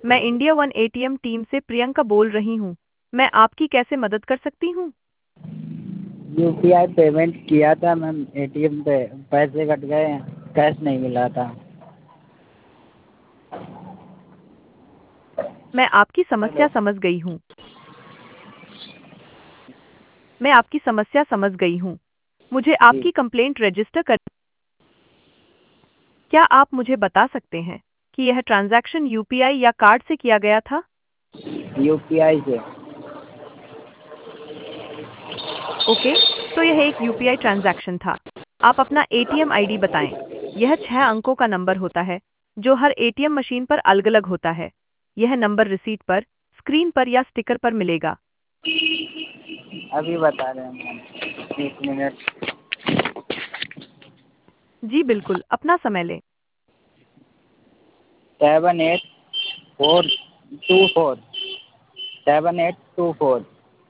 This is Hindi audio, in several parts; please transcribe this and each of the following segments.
मैं इंडिया वन एटीएम टीम से प्रियंका बोल रही हूँ। मैं आपकी कैसे मदद कर सकती हूँ? यूपीआई पेमेंट किया था मैम, एटीएम पे पैसे कट गए हैं, कैश नहीं मिला था। मैं आपकी हेलो। समस्या समझ गई हूँ। मैं आपकी समस्या समझ गई हूँ। मुझे जी। आपकी कंप्लेंट रजिस्टर कर। क्या आप मुझे बता सकते हैं कि यह ट्रांजैक्शन यूपीआई या कार्ड से किया गया था? यूपीआई से। ओके, तो यह एक यूपीआई ट्रांजैक्शन था। आप अपना एटीएम आईडी बताएं। यह 6 अंकों का नंबर होता है, जो हर एटीएम मशीन पर अलग-अलग होता है। यह नंबर रिसीट पर, स्क्रीन पर या स्टिकर पर मिलेगा। अभी बता रहे हैं मैम, 1 मिनट। जी बिल्कुल, अपना समय लें। 78 4 2 4 7824।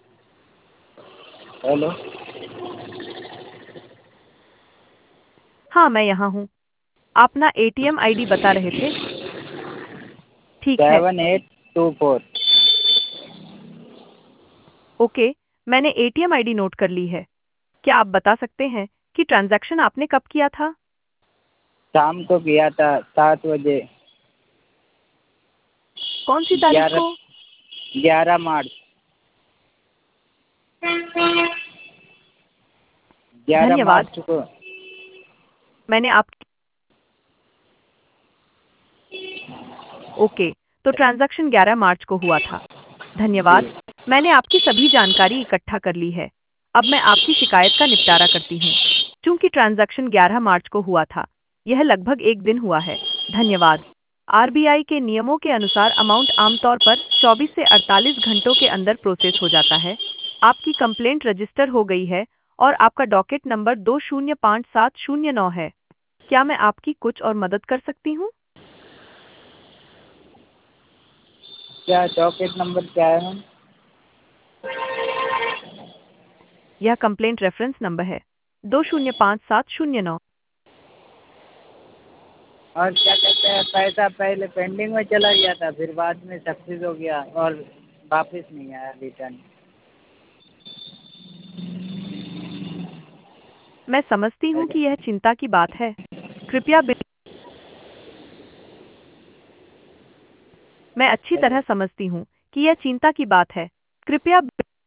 हेलो। हाँ, मैं यहाँ हूँ। आप अपना एटीएम आईडी बता रहे थे? ठीक है। 7824। ओके, मैंने एटीएम आईडी नोट कर ली है। क्या आप बता सकते हैं कि ट्रांजैक्शन आपने कब किया था? शाम को किया था 7 बजे। कौन सी तारीख ग्यारह को? 11 मार्च। 11 धन्यवाद। मार्च को। मैंने आप ओके, तो ट्रांजैक्शन 11 मार्च को हुआ था। जी। धन्यवाद। मैंने आपकी सभी जानकारी इकट्ठा कर ली है। अब मैं आपकी शिकायत का निपटारा करती हूँ। चूंकि ट्रांजैक्शन 11 मार्च को हुआ था, यह लगभग 1 दिन हुआ है। धन्यवाद। आरबीआई के नियमों के अनुसार अमाउंट आमतौर पर 24 से 48 घंटों के अंदर प्रोसेस हो जाता है। आपकी कंप्लेंट रजिस्टर हो गई है और आपका डॉकेट नंबर 205709 है। क्या मैं आपकी कुछ और मदद कर सकती हूँ? क्या डॉकेट नंबर क्या है मैम? यह कंप्लेंट रेफरेंस नंबर है 205709। और क्या कहते हैं, पैसा पहले पेंडिंग में चला गया था, फिर बाद में सक्सेस हो गया और वापस नहीं आया रिटर्न। मैं समझती हूँ कि यह चिंता की बात है। कृपया मैं अच्छी तरह समझती हूँ कि यह चिंता की बात है। कृपया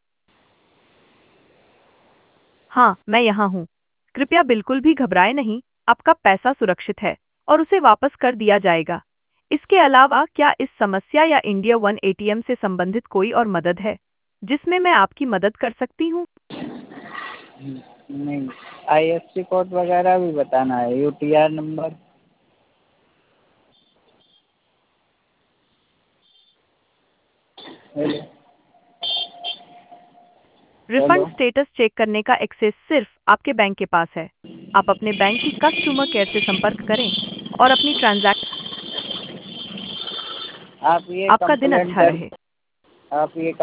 हाँ, मैं यहाँ हूँ। कृपया बिल्कुल भी घबराएं नहीं, आपका पैसा सुरक्षित है और उसे वापस कर दिया जाएगा। इसके अलावा क्या इस समस्या या इंडिया वन एटीएम से संबंधित कोई और मदद है, जिसमें मैं आपकी मदद कर सकती हूँ? नहीं, आईएफएससी कोड वगैरह भी बताना है, UTR number. Hello. Refund hello. Status check करने का एक्सेस सिर्फ आपके बैंक के पास है। आप अपने बैंक की कस्टमर केयर से संपर्क करें और अपनी ट्रांजैक्शन। आप ये आपका दिन कंप्लेंट अच्छा कर रहे। आप ये